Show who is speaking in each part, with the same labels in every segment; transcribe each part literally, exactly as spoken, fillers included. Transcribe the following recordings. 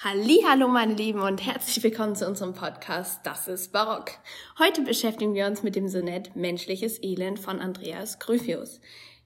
Speaker 1: Hallihallo meine Lieben und herzlich willkommen zu unserem Podcast Das ist Barock. Heute beschäftigen wir uns mit dem Sonett Menschliches Elend von Andreas Gryphius.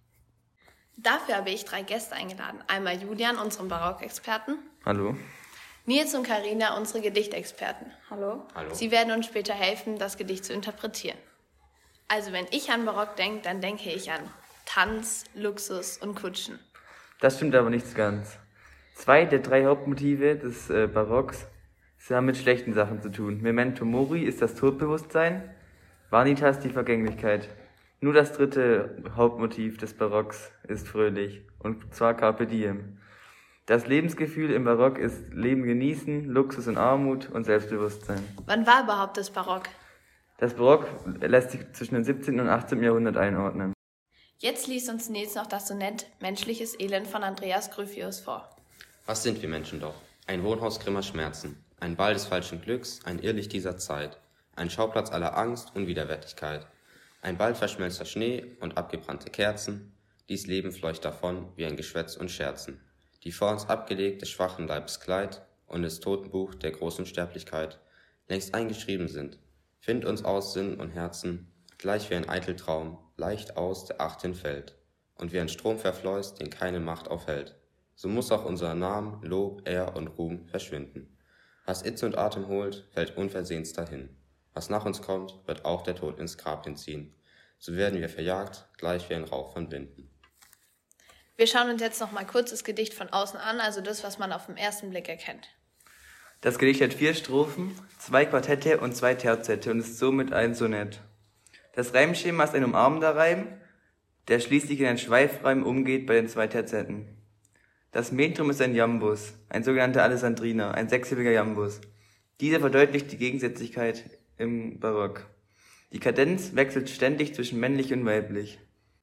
Speaker 1: Dafür habe ich drei Gäste eingeladen. Einmal Julian, unseren Barockexperten.
Speaker 2: Hallo.
Speaker 1: Nils und Carina, unsere Gedichtexperten. Hallo.
Speaker 3: Hallo.
Speaker 1: Sie werden uns später helfen, das Gedicht zu interpretieren. Also wenn ich an Barock denke, dann denke ich an Tanz, Luxus und Kutschen.
Speaker 2: Das stimmt aber nicht ganz. Zwei der drei Hauptmotive des äh, Barocks haben mit schlechten Sachen zu tun. Memento Mori ist das Todbewusstsein, Vanitas die Vergänglichkeit. Nur das dritte Hauptmotiv des Barocks ist fröhlich, und zwar Carpe Diem. Das Lebensgefühl im Barock ist Leben genießen, Luxus und Armut und Selbstbewusstsein.
Speaker 1: Wann war überhaupt das Barock?
Speaker 2: Das Barock lässt sich zwischen dem siebzehnten und achtzehnten Jahrhundert einordnen.
Speaker 1: Jetzt liest uns Nils noch das Sonett Menschliches Elend von Andreas Gryphius vor.
Speaker 3: Was sind wir Menschen doch? Ein Wohnhaus grimmer Schmerzen, ein Ball des falschen Glücks, ein Irrlicht dieser Zeit, ein Schauplatz aller Angst und Widerwärtigkeit, ein bald verschmelzter Schnee und abgebrannte Kerzen, dies Leben fleucht davon wie ein Geschwätz und Scherzen, die vor uns abgelegt des schwachen Leibes Kleid und des Totenbuch der großen Sterblichkeit längst eingeschrieben sind, find uns aus Sinn und Herzen, gleich wie ein eitel Traum, leicht aus der Acht hinfällt, und wie ein Strom verfleußt, den keine Macht aufhält. So muss auch unser Name, Lob, Ehr und Ruhm verschwinden. Was Itze und Atem holt, fällt unversehens dahin. Was nach uns kommt, wird auch der Tod ins Grab hinziehen. So werden wir verjagt, gleich wie ein Rauch von Winden.
Speaker 1: Wir schauen uns jetzt noch mal kurz das Gedicht von außen an, also das, was man auf den ersten Blick erkennt.
Speaker 2: Das Gedicht hat vier Strophen, zwei Quartette und zwei Terzette und ist somit ein Sonett. Das Reimschema ist ein umarmender Reim, der schließlich in einen Schweifreim umgeht bei den zwei Terzetten. Das Metrum ist ein Jambus, ein sogenannter Alessandriner, ein sechssilbiger Jambus. Dieser verdeutlicht die Gegensätzlichkeit im Barock. Die Kadenz wechselt ständig zwischen männlich und weiblich.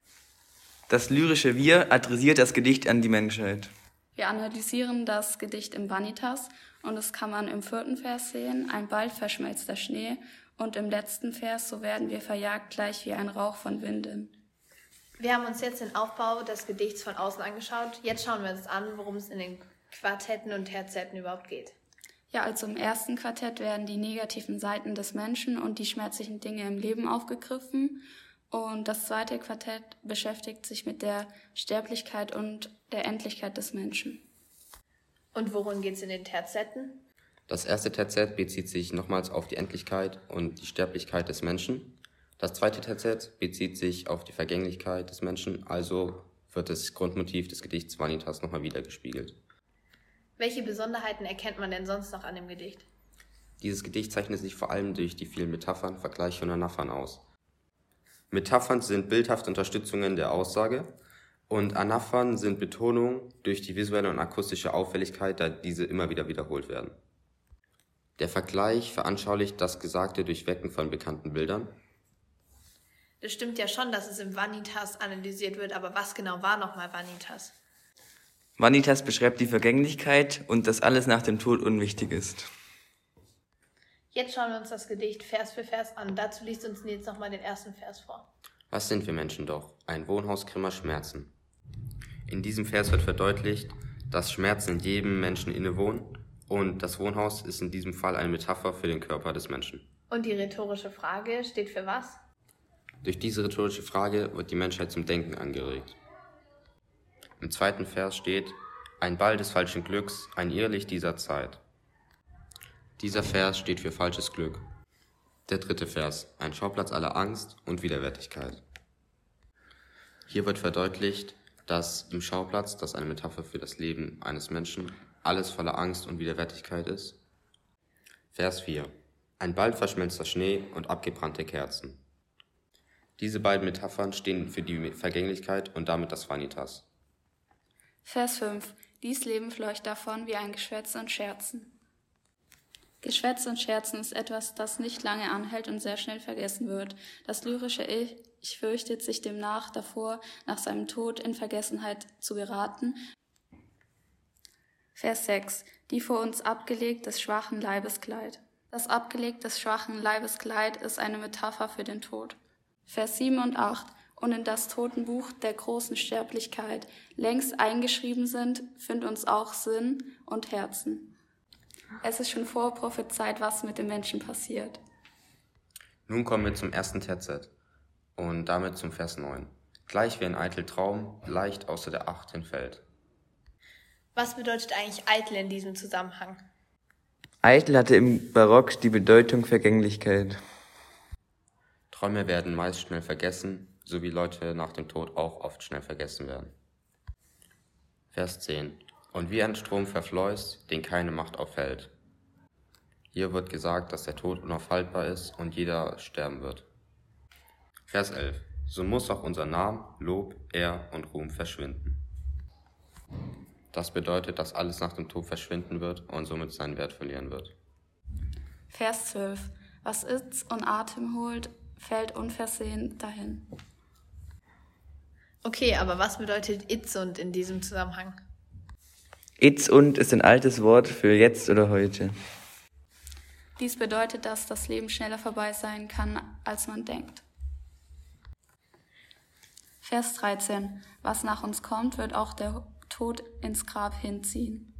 Speaker 2: Das lyrische Wir adressiert das Gedicht an die Menschheit.
Speaker 4: Wir analysieren das Gedicht im Vanitas und das kann man im vierten Vers sehen, ein bald verschmelzter Schnee, und im letzten Vers, so werden wir verjagt, gleich wie ein Rauch von Winden.
Speaker 1: Wir haben uns jetzt den Aufbau des Gedichts von außen angeschaut. Jetzt schauen wir uns an, worum es in den Quartetten und Terzetten überhaupt geht.
Speaker 4: Ja, also im ersten Quartett werden die negativen Seiten des Menschen und die schmerzlichen Dinge im Leben aufgegriffen. Und das zweite Quartett beschäftigt sich mit der Sterblichkeit und der Endlichkeit des Menschen.
Speaker 1: Und worum geht es in den Terzetten?
Speaker 3: Das erste Terzett bezieht sich nochmals auf die Endlichkeit und die Sterblichkeit des Menschen. Das zweite Terzett bezieht sich auf die Vergänglichkeit des Menschen, also wird das Grundmotiv des Gedichts Vanitas nochmal wiedergespiegelt.
Speaker 1: Welche Besonderheiten erkennt man denn sonst noch an dem Gedicht?
Speaker 3: Dieses Gedicht zeichnet sich vor allem durch die vielen Metaphern, Vergleiche und Anaphern aus. Metaphern sind bildhafte Unterstützungen der Aussage und Anaphern sind Betonungen durch die visuelle und akustische Auffälligkeit, da diese immer wieder wiederholt werden. Der Vergleich veranschaulicht das Gesagte durch Wecken von bekannten Bildern.
Speaker 1: Das stimmt ja schon, dass es im Vanitas analysiert wird, aber was genau war nochmal Vanitas?
Speaker 2: Vanitas beschreibt die Vergänglichkeit und dass alles nach dem Tod unwichtig ist.
Speaker 1: Jetzt schauen wir uns das Gedicht Vers für Vers an. Dazu liest uns Nils nochmal den ersten Vers vor.
Speaker 3: Was sind wir Menschen doch? Ein Wohnhaus grimmer Schmerzen. In diesem Vers wird verdeutlicht, dass Schmerzen in jedem Menschen innewohnen und das Wohnhaus ist in diesem Fall eine Metapher für den Körper des Menschen.
Speaker 1: Und die rhetorische Frage steht für was?
Speaker 3: Durch diese rhetorische Frage wird die Menschheit zum Denken angeregt. Im zweiten Vers steht, ein Ball des falschen Glücks, ein Irrlicht dieser Zeit. Dieser Vers steht für falsches Glück. Der dritte Vers, ein Schauplatz aller Angst und Widerwärtigkeit. Hier wird verdeutlicht, dass im Schauplatz, das eine Metapher für das Leben eines Menschen, alles voller Angst und Widerwärtigkeit ist. Vers vier, ein bald verschmelzter Schnee und abgebrannte Kerzen. Diese beiden Metaphern stehen für die Vergänglichkeit und damit das Vanitas.
Speaker 4: Vers fünf. Dies Leben fleucht davon wie ein Geschwätz und Scherzen. Geschwätz und Scherzen ist etwas, das nicht lange anhält und sehr schnell vergessen wird. Das lyrische Ich fürchtet sich demnach davor, nach seinem Tod in Vergessenheit zu geraten. Vers sechs. Die vor uns abgelegt des schwachen Leibeskleid. Das abgelegt des schwachen Leibeskleid ist eine Metapher für den Tod. Vers sieben und acht. Und in das Totenbuch der großen Sterblichkeit längst eingeschrieben sind, find uns auch Sinn und Herzen. Es ist schon vorprophezeit, was mit den Menschen passiert.
Speaker 3: Nun kommen wir zum ersten Terzett und damit zum Vers neun. Gleich wie ein eitel Traum, leicht außer der Acht hinfällt.
Speaker 1: Was bedeutet eigentlich eitel in diesem Zusammenhang?
Speaker 2: Eitel hatte im Barock die Bedeutung Vergänglichkeit.
Speaker 3: Träume werden meist schnell vergessen, so wie Leute nach dem Tod auch oft schnell vergessen werden. Vers zehn. Und wie ein Strom verfleußt, den keine Macht aufhält. Hier wird gesagt, dass der Tod unaufhaltbar ist und jeder sterben wird. Vers elf. So muss auch unser Name, Lob, Ehr und Ruhm verschwinden. Das bedeutet, dass alles nach dem Tod verschwinden wird und somit seinen Wert verlieren wird.
Speaker 4: Vers zwölf. Was ist und Atem holt, fällt unversehen dahin.
Speaker 1: Okay, aber was bedeutet Itzund in diesem Zusammenhang?
Speaker 2: Itzund ist ein altes Wort für jetzt oder heute.
Speaker 4: Dies bedeutet, dass das Leben schneller vorbei sein kann, als man denkt. Vers dreizehn. Was nach uns kommt, wird auch der Tod ins Grab hinziehen.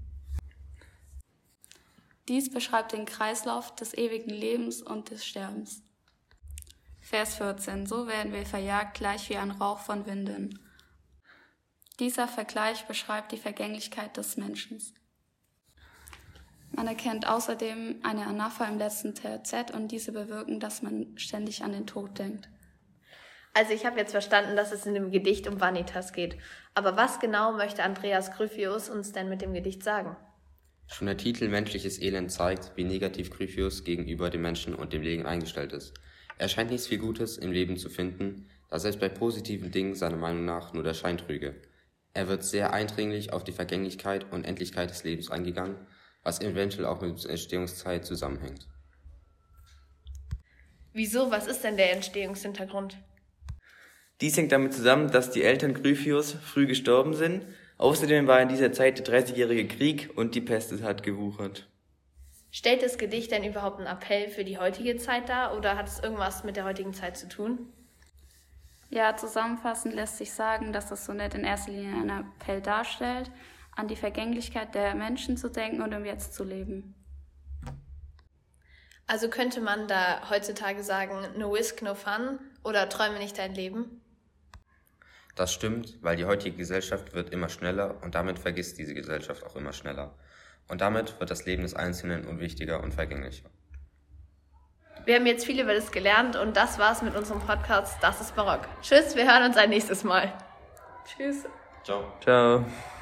Speaker 4: Dies beschreibt den Kreislauf des ewigen Lebens und des Sterbens. Vers vierzehn. So werden wir verjagt, gleich wie ein Rauch von Winden. Dieser Vergleich beschreibt die Vergänglichkeit des Menschen. Man erkennt außerdem eine Anapha im letzten Terzett und diese bewirken, dass man ständig an den Tod denkt.
Speaker 1: Also ich habe jetzt verstanden, dass es in dem Gedicht um Vanitas geht. Aber was genau möchte Andreas Gryphius uns denn mit dem Gedicht sagen?
Speaker 3: Schon der Titel Menschliches Elend zeigt, wie negativ Gryphius gegenüber dem Menschen und dem Leben eingestellt ist. Er scheint nichts viel Gutes im Leben zu finden, da selbst bei positiven Dingen seiner Meinung nach nur der Schein trüge. Er wird sehr eindringlich auf die Vergänglichkeit und Endlichkeit des Lebens eingegangen, was eventuell auch mit der Entstehungszeit zusammenhängt.
Speaker 1: Wieso? Was ist denn der Entstehungshintergrund?
Speaker 2: Dies hängt damit zusammen, dass die Eltern Gryphius früh gestorben sind. Außerdem war in dieser Zeit der Dreißigjährige Krieg und die Pest hat gewuchert.
Speaker 1: Stellt das Gedicht denn überhaupt einen Appell für die heutige Zeit dar oder hat es irgendwas mit der heutigen Zeit zu tun?
Speaker 4: Ja, zusammenfassend lässt sich sagen, dass das Sonett in erster Linie einen Appell darstellt, an die Vergänglichkeit der Menschen zu denken und im Jetzt zu leben.
Speaker 1: Also könnte man da heutzutage sagen, no risk, no fun oder träume nicht dein Leben?
Speaker 3: Das stimmt, weil die heutige Gesellschaft wird immer schneller und damit vergisst diese Gesellschaft auch immer schneller. Und damit wird das Leben des Einzelnen unwichtiger und vergänglicher.
Speaker 1: Wir haben jetzt viel über das gelernt und das war's mit unserem Podcast Das ist Barock. Tschüss, wir hören uns ein nächstes Mal. Tschüss.
Speaker 3: Ciao.
Speaker 2: Ciao.